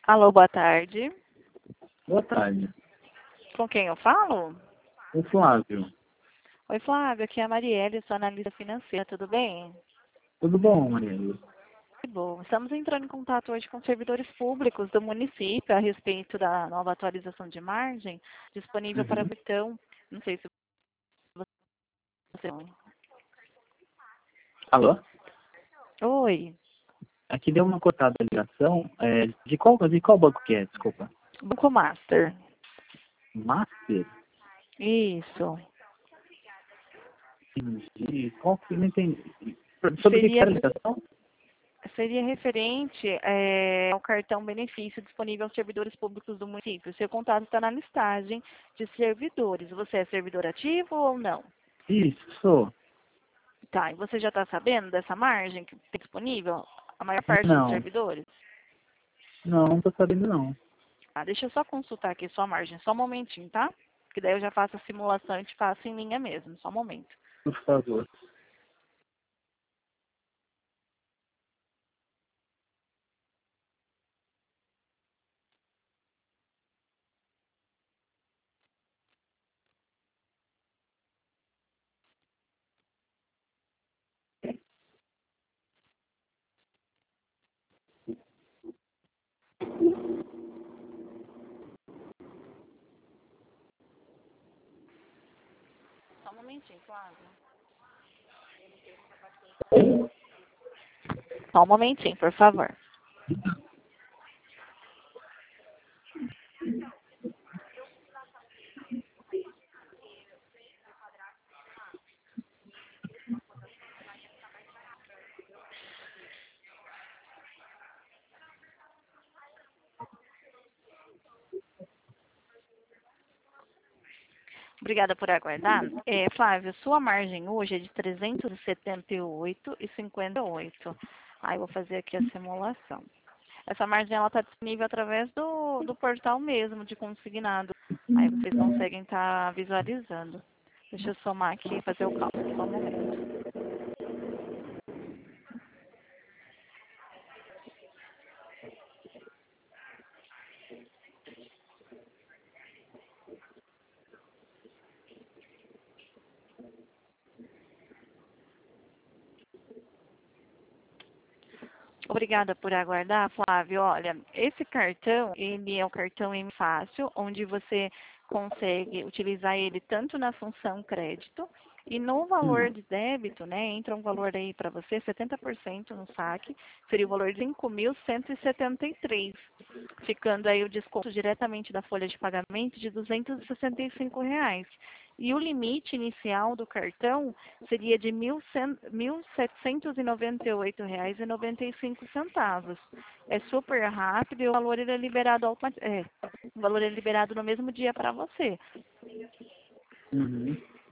Alô, boa tarde. Boa tarde. Com quem eu falo? O Flávio. Oi, Flávio, aqui é a Marielle, sou analista financeira, tudo bem? Tudo bom, Mariana? Que bom. Estamos entrando em contato hoje com servidores públicos do município a respeito da nova atualização de margem disponível para Uhum. Vitão. Não sei se você... Alô? Oi, Aqui deu uma cortada a ligação. De qual banco que é? Desculpa. Banco Master. Master? Isso. Entendi. Qual que não entendi? Sobre o que Seria, era a ligação? seria referente ao cartão benefício disponível aos servidores públicos do município. Seu contato está na listagem de servidores. Você é servidor ativo ou não? Isso. Tá, e você já está sabendo dessa margem que tem disponível? A maior parte dos Não. servidores? Não tô sabendo não. Ah, deixa eu só consultar aqui sua margem, só um momentinho, tá? Que daí eu já faço a simulação e te faço em linha mesmo, só um momento. Por favor. Só um momentinho, Flávio. Só um momentinho, por favor. Obrigada por aguardar. Flávio, sua margem hoje é de 378,58. Aí eu vou fazer aqui a simulação. Essa margem ela está disponível através do portal mesmo de consignado. Aí vocês conseguem estar visualizando. Deixa eu somar aqui e fazer o cálculo. Só um momento. Obrigada por aguardar, Flávio. Olha, esse cartão, ele é o cartão M Fácil, onde você consegue utilizar ele tanto na função crédito e no valor de débito, né? Entra um valor aí para você, 70% no saque, seria o valor de 5.173, ficando aí o desconto diretamente da folha de pagamento de R$ 265. E o limite inicial do cartão seria de R$ 1.798,95. É super rápido e o valor ele é liberado o valor é liberado no mesmo dia para você. Uhum.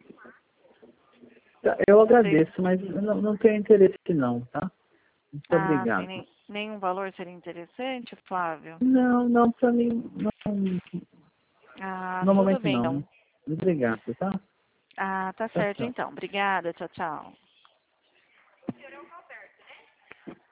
Tá, eu agradeço, mas eu não tenho interesse não, tá? Muito Ah, sim, obrigado. nenhum valor seria interessante, Flávio? Não, pra mim, não, Ah, no tudo momento bem, não. então. Obrigado, tá? Ah, tá Tchau, certo, tchau. então. Obrigada, tchau, tchau.